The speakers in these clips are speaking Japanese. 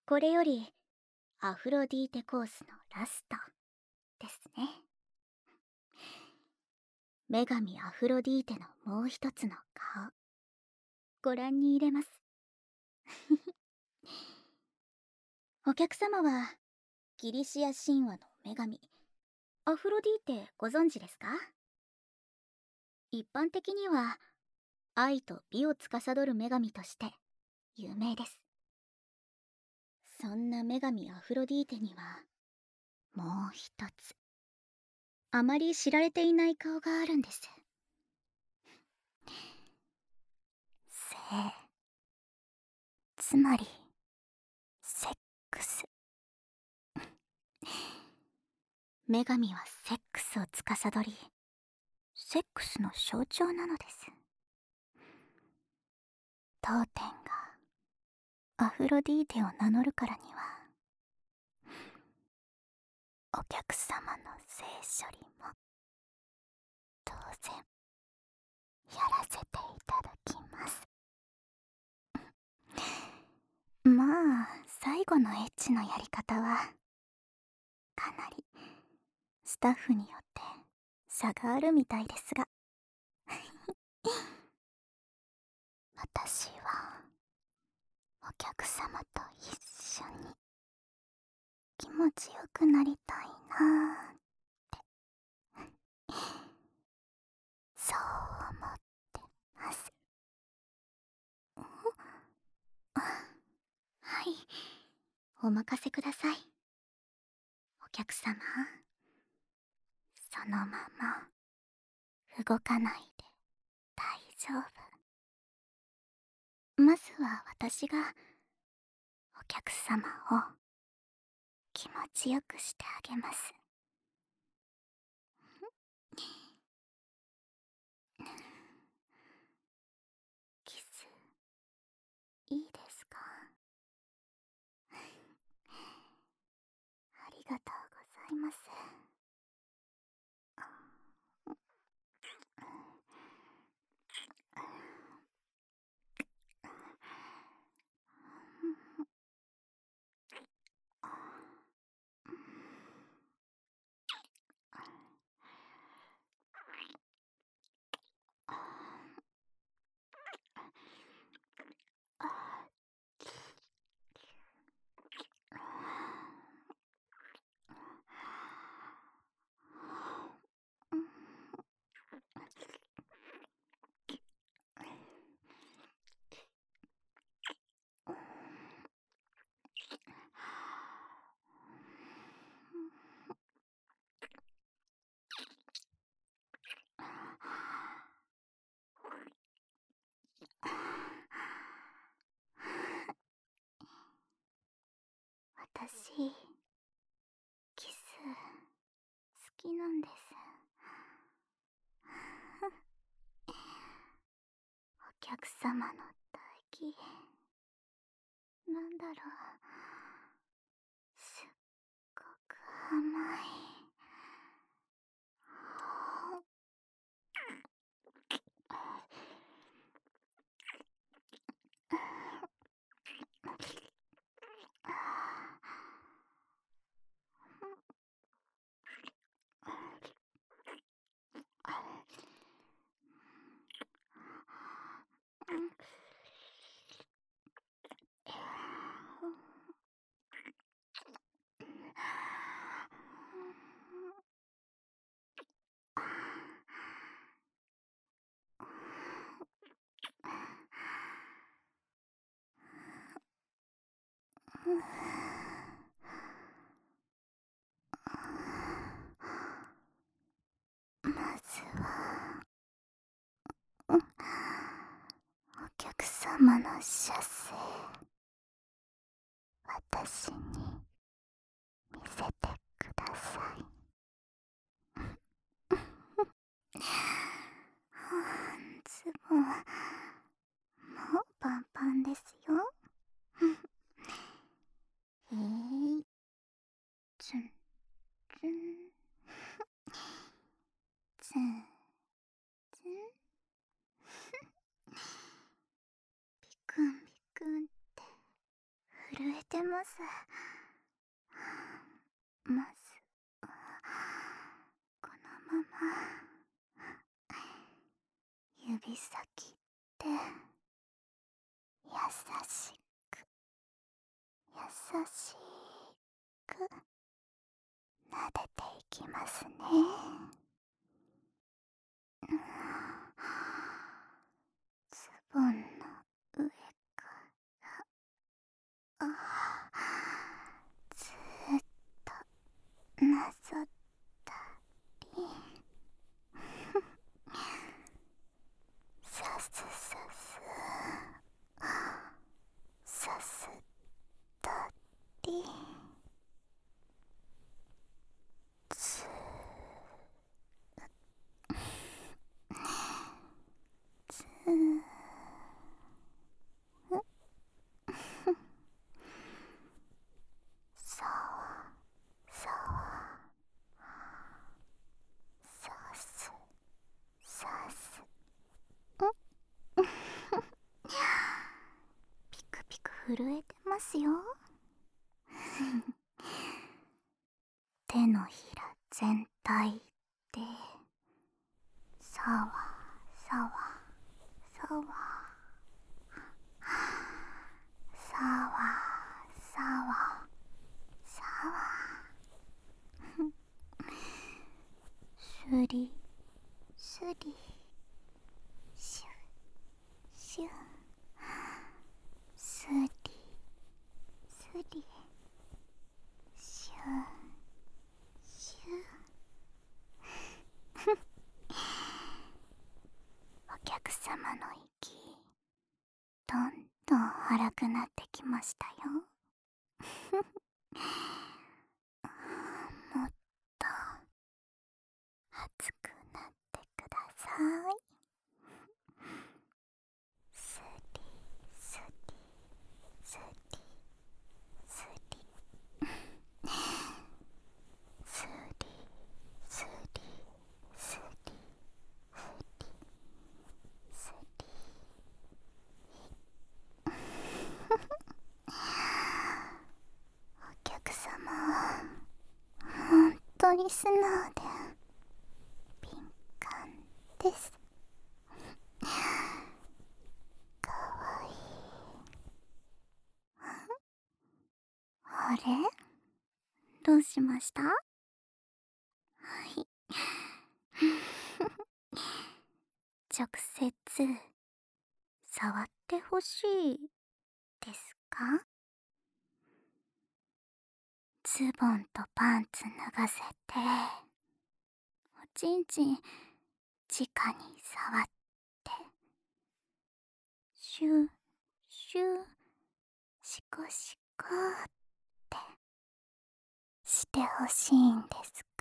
これよりアフロディーテコースのラストですね。女神アフロディーテのもう一つの顔、ご覧に入れます。お客様はギリシア神話の女神アフロディーテご存知ですか？一般的には愛と美を司る女神として有名です。そんな女神アフロディーテにはもう一つあまり知られていない顔があるんです。性、つまりセックス。女神はセックスを司り、セックスの象徴なのです。当店がアフロディーテを名乗るからには、お客様の性処理も当然やらせていただきます。まあ、最後のエッチのやり方はかなりスタッフによって差があるみたいですが私はお客様と一緒に気持ちよくなりたいなーってそう思ってます。はい、お任せください。お客様、そのまま動かないで大丈夫。まずは私がお客様を気持ちよくしてあげます。キスいいですか？ありがとうございます。私、キス好きなんです。お客様の唾液、なんだろう、すっごく甘い。まずはお客様の射精、私に見せてください。ズボンもうパンパンですよ。ツンツンツンツン、ビクンビクンって震えてます。まずこのまま指先で優しく優しく撫でていきますね。ズボンの上からずっとなぞったりさすさすさすったりずずさわさわさすさすピクピク震えてますよ。手のひら全体でさわさわさわさわさわさわすりすりシュシュすりすりシュシュお客様の息どんどん荒くなってきましたよ。もっと熱くなってください。すりすりすりすりすりすりすりすりお客様は本当に素直で敏感です。かわいい。あれ、どうしました？はい。直接触ってほしいですか？ズボンとパンツ脱がせておちんちん直に触ってシュシュシコシコってしてほしいんですか？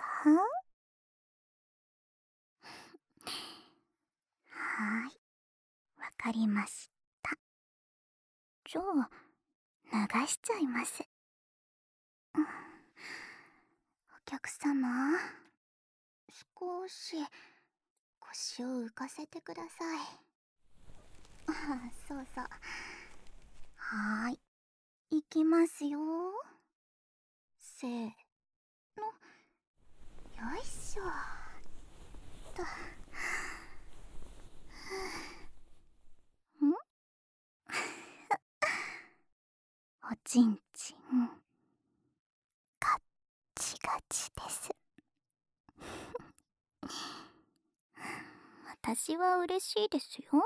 はーい、わかりました。じゃあ脱しちゃいます。お客様、少し腰を浮かせてください。そうそう。はーい、いきますよ。せーの、よいしょと。んおちんちんガッチガチです。私は嬉しいですよ。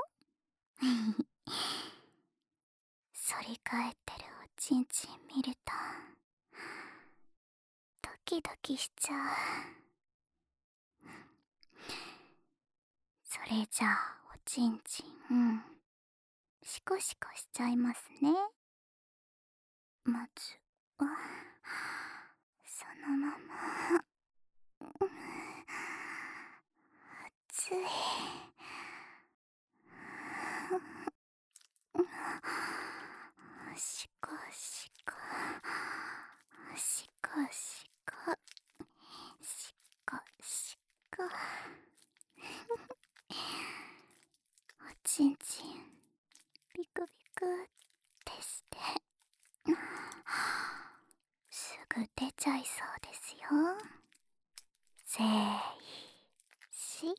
反り返ってるおちんちん見るとドキドキしちゃう。それじゃあおちんちんシコシコしちゃいますね。まずはそのまま熱いシコシコシコシコシコシコおちんちんビクビクってしていそうですよ。せいし。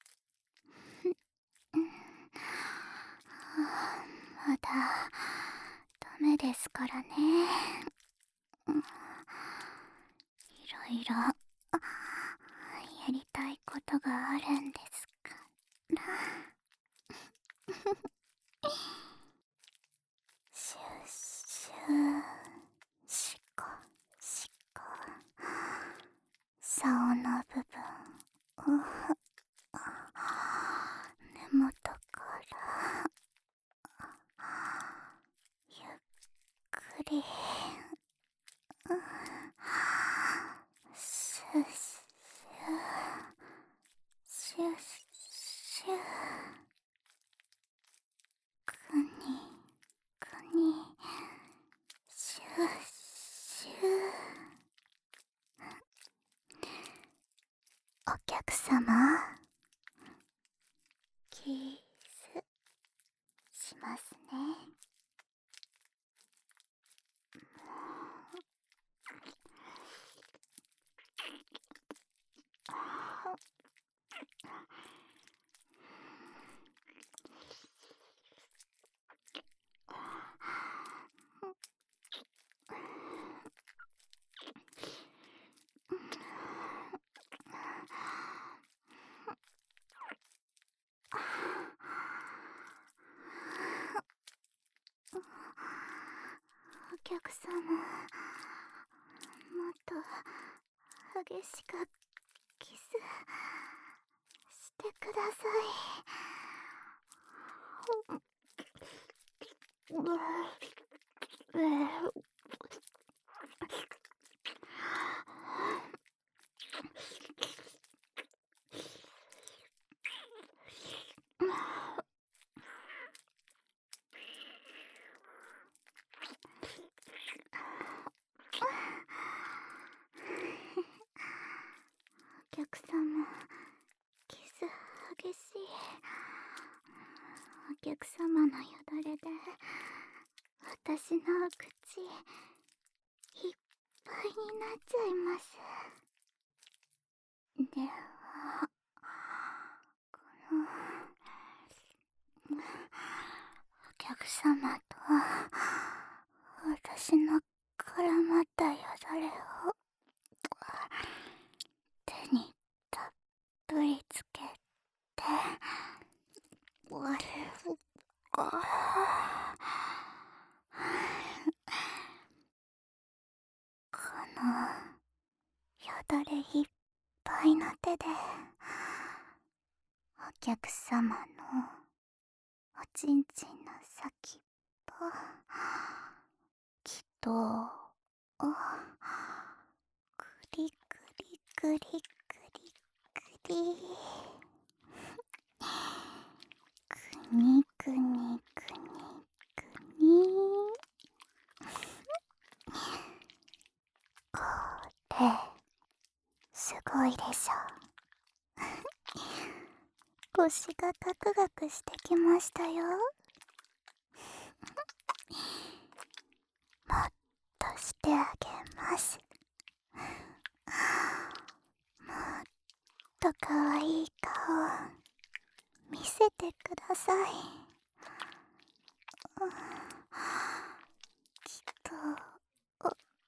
まだダメですからね。いろいろやりたいことがあるんですから。シュッシュシコシコ、竿の部分を根元からゆっくりシュッシュシュッシュ、くにくにシュッシュ。お客様、キスしますね。お客様、もっと激しくキスしてください。お客様、キス激しい。お客様のよだれで私の口いっぱいになっちゃいます。ではこのお客様と私の絡まったよだれを手にたっぷりつけて、このよだれいっぱいの手でお客様のおちんちんの先っぽ、きっとくりくりくりくりくり、くにくにくにくに。これすごいでしょ。腰がガクガクしてきましたよ。もっとしてあげます。もっとかわいい顔見せてください。きっと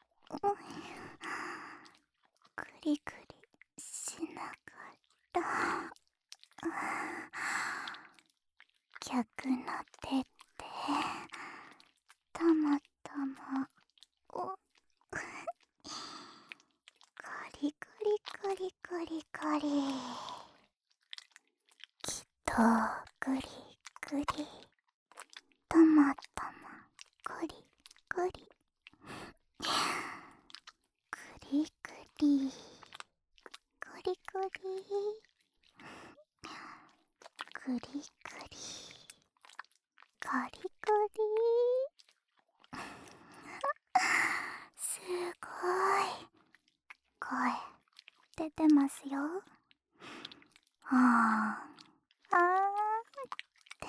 くりくりしながら逆の手でたまたまカリカリカリカリカリ、きっとグリグリたまたまグリグリグリグリグリグリグリグリガリガリ。すごい声出てますよ。あーあー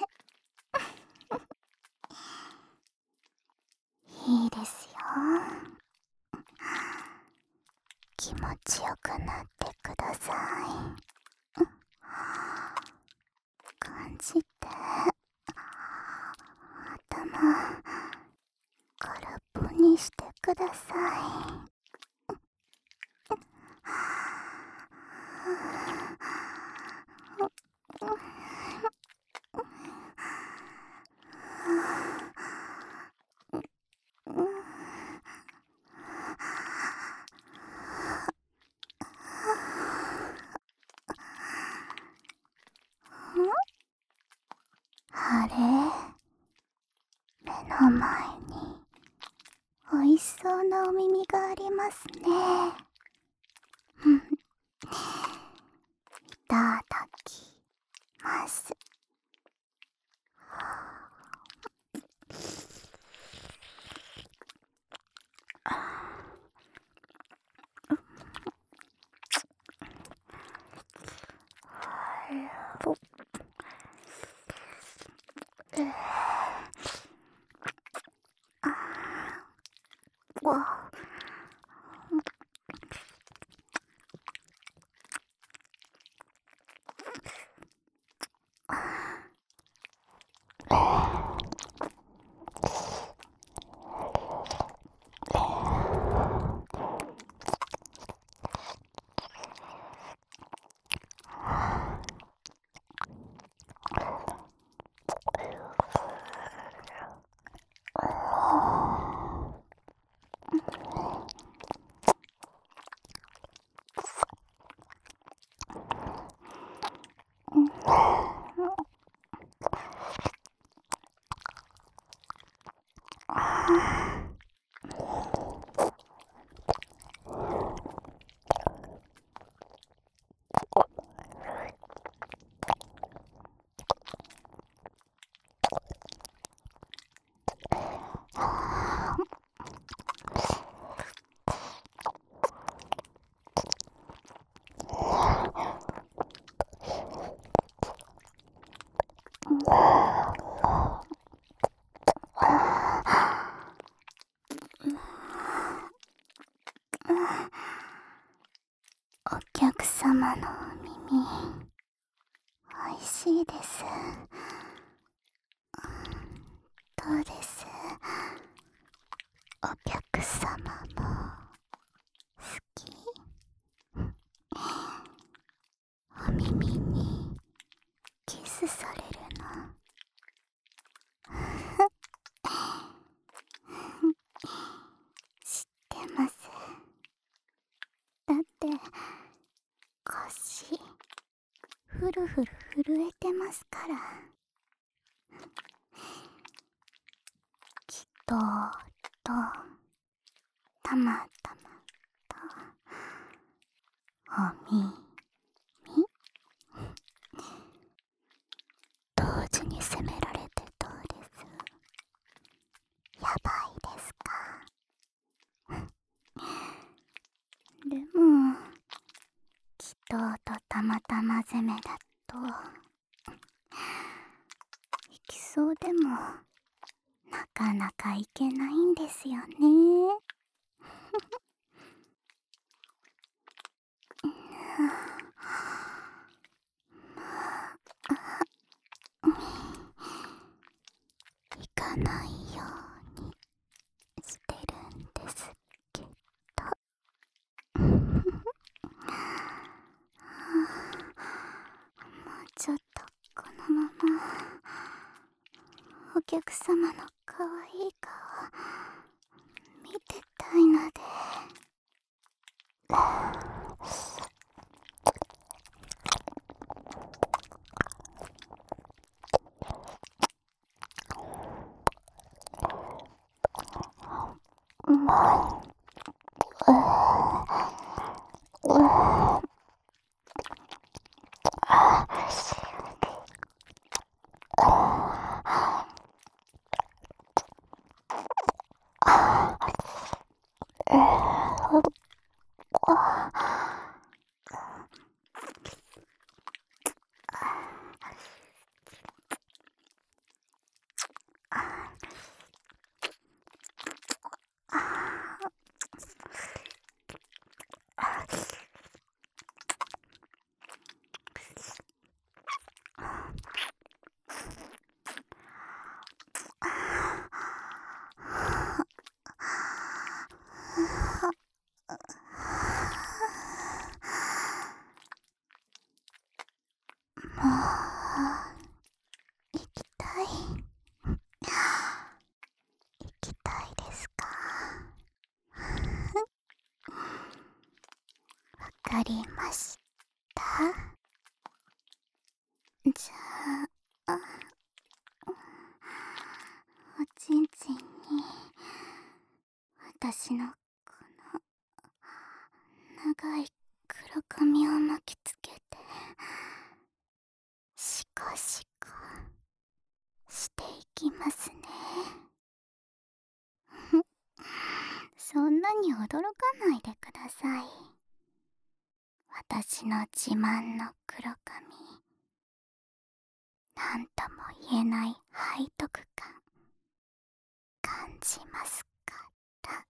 っていいですよ。 ちよくなってください。感じて、頭空っぽにしてください。あれ、目の前においしそうなお耳がありますね。いただきます。お客様のお耳、おいしいです。どうです？お客様も好き？お耳にキスされるの知ってます。だって腰ふるふる震えてますから。きっとたまたまとお耳同時に責められてどうです？やばいですか？でもきっとたまたま攻めだといきそうでもなかなかいけないんですよね。行かないようにしてるんですけど。もうちょっとこのままお客様の可愛い顔見てたいので。 かりました。じゃあ、おちんちんに私のこの長い黒髪を巻きつけてシコシコしていきますね。そんなに驚かないでください。私の自慢の黒髪、なんとも言えない背徳感感じますから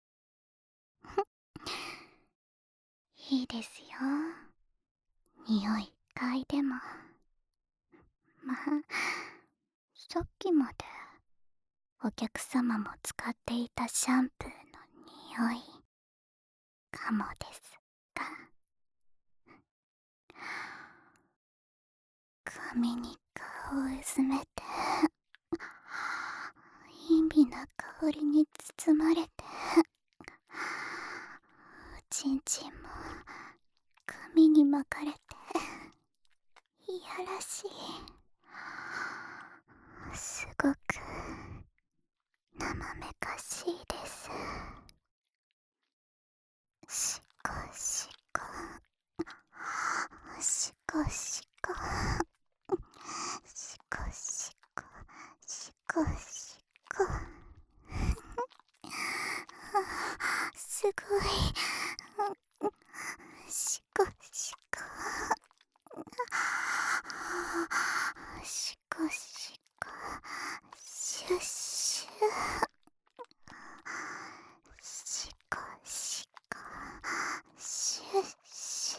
いいですよ。匂い嗅いでも。まあ、さっきまでお客様も使っていたシャンプーの匂いかもですが、髪に顔をうずめて陰微な香りに包まれて、おちんちんも髪に巻かれていやらしい、すごく生めかしいです。シコシコシコシコシコシコシコシコすごい、シコシコシコシコシュッシュシコシコシュッシュ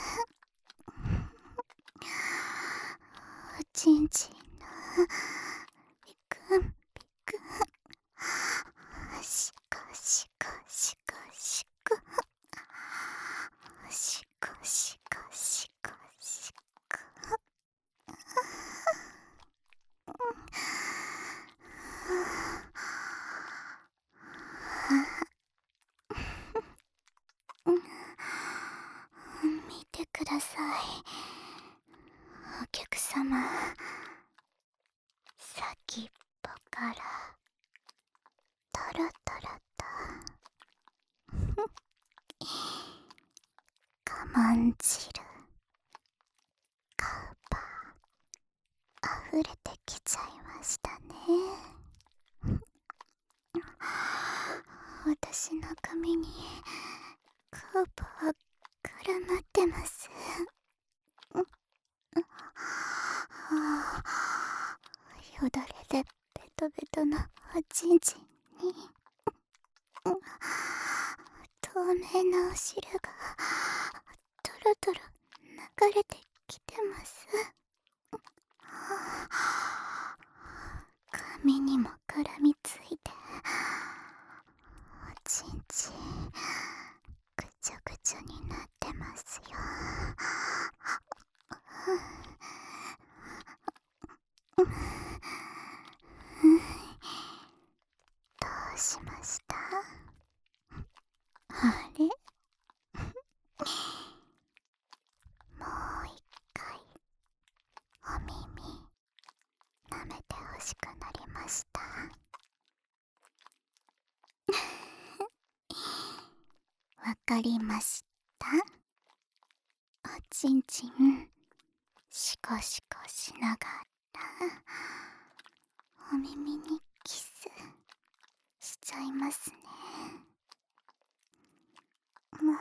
おちんちんのピクンピクンシコシコシコシコシコシコシコシコ見てください、お客様。先っぽからトロトロと我慢汁カウパー溢れてきちゃいましたね。私の髪にカウパー絡まってます。よだれでベトベトのおちんちんに透明なお汁がトロトロ流れてきてます。髪にも絡みついておちんちんぐちょぐちょになってますよ。どうしました？あれ？もう一回お耳舐めてほしくなりました。わかりました。おちんちんシコシコしながらお耳にキスしちゃいますね。もう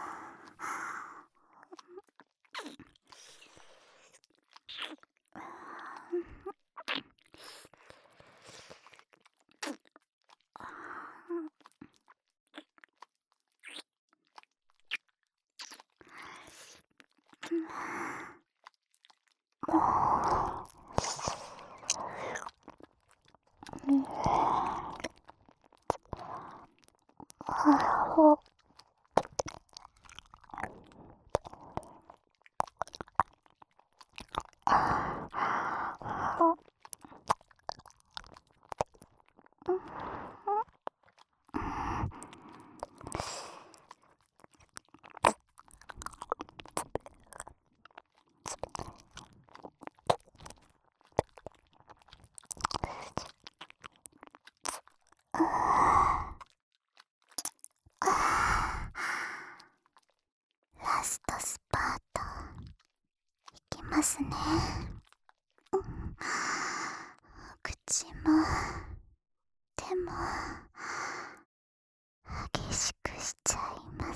しちゃいます。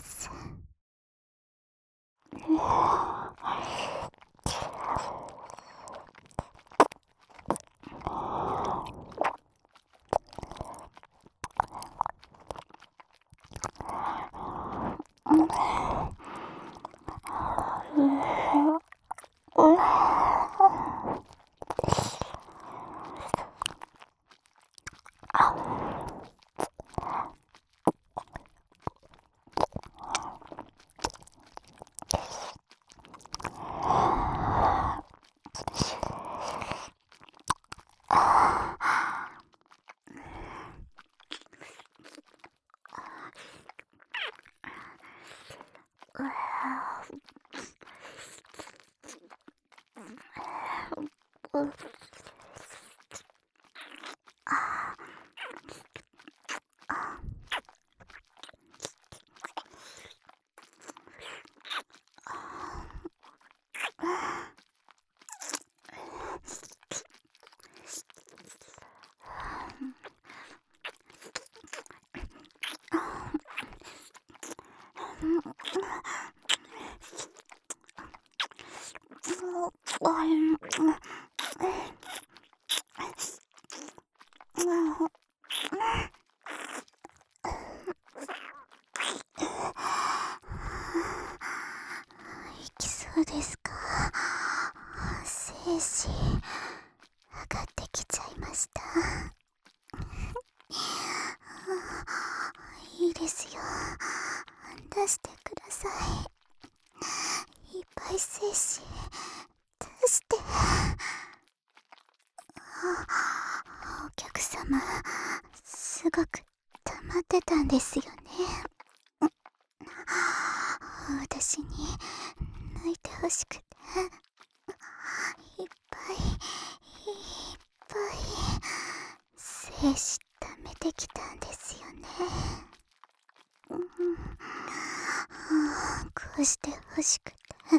いきそうですか？精子上がってきちゃいました。いいですよ、出してください。いっぱい精子出して。お客様、すごく溜まってたんですよね。私に抜いてほしくて、いっぱいいっぱい精子溜めてきたんですよね。こうしてほしくて、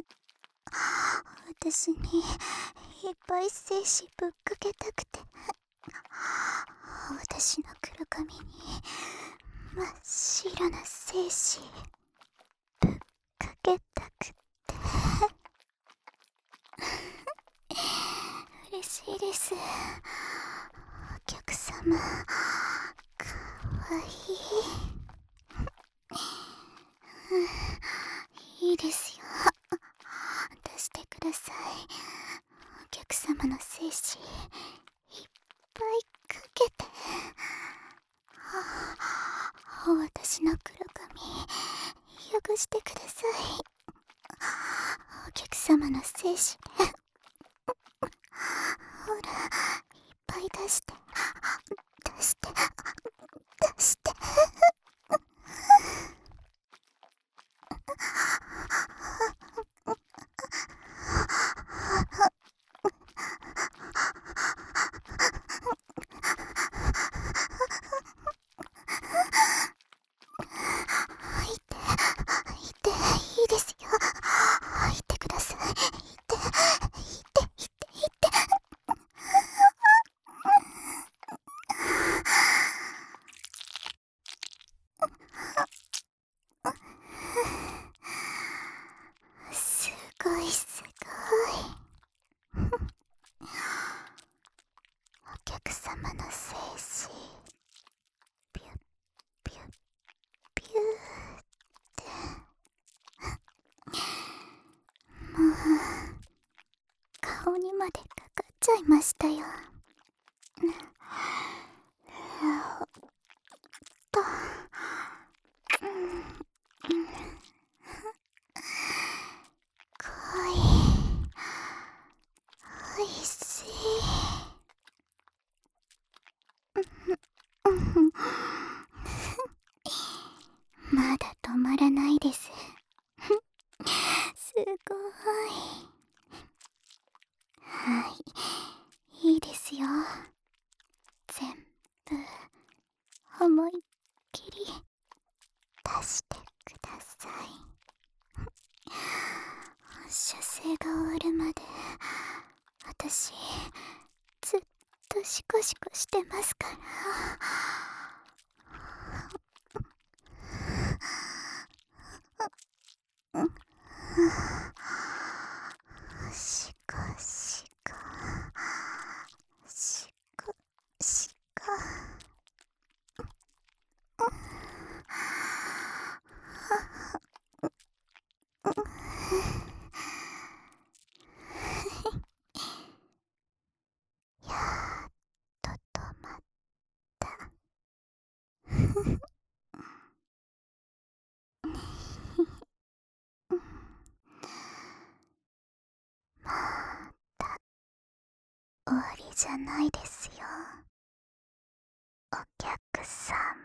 私にいっぱい精子ぶっかけたくて、私の黒髪に真っ白な精子ぶっかけたくて。嬉しいです、お客様。かわいい。いいですよ、出してください。お客様の精子いっぱいかけて。私の黒髪汚してください。お客様の精子でほら、いっぱい出して、出して、出して。吐いて、吐いて、いいですよ。吐いてください。吐いて、吐いて、吐いて、吐いて。すごいすごい。お客様の精子ピュッピュッピューってもう顔にまでかかっちゃいましたよ。と、濃い、おいしい。まだ止まらないです。すごい。はい、いいですよ。全部思いっきり出してください。射精が終わるまで私ずっとシコシコしてますから。 じゃないですよ。お客様。